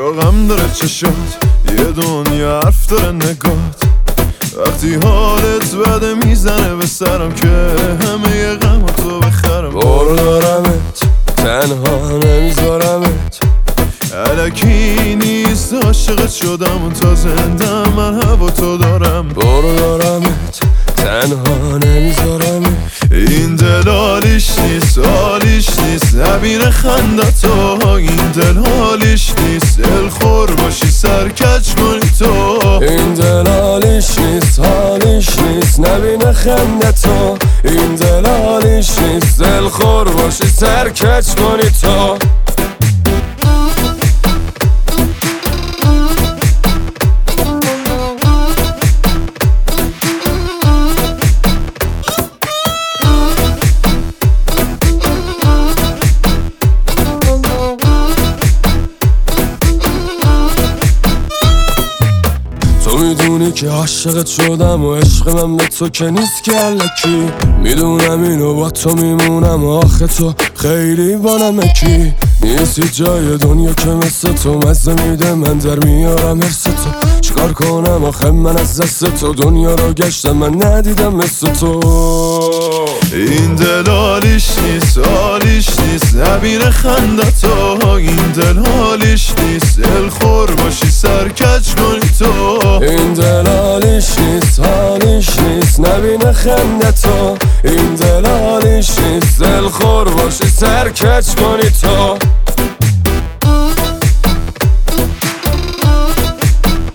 غم داره چشات، یه دنیا حرف داره نگات. وقتی حالت بده میزنه به سرم که همه ی غم تو بخرم. برو دارمت تنها نمیذارمت، الکی نیست عاشقت شدم و تا زنده من هوا تو دارم. برو دارمت تنها نمیذارمت، این دل حالیش نیست حالیش نیست نبینه خندتو. این دل حالیش نیست دلخور باشی سرکج کنی تو. این دل حالیش نیست حالیش نیست نبینه خندتو. این دل حالیش نیست دلخور باشی سرکج کنی تو. میدونی که عاشقت شدم و عشق من به تو که نیست که الکی. میدونم اینو با تو میمونم و آخه تو خیلی با نمکی. نیستی جای دنیا که مثل تو مزه میده من در میارم حرس تو. چیکار کنم آخه من از دست تو دنیا رو گشتم من ندیدم مثل تو. این دل حالیش نیست حالیش نیست نبینه خندتو. این دل حالیش نیست دلخور باشی سرکج کنی تو. این دل حالیش نیست حالیش نیست نبینه خندتو. این دل حالیش نیست دلخور باشی سرکج کنی تو.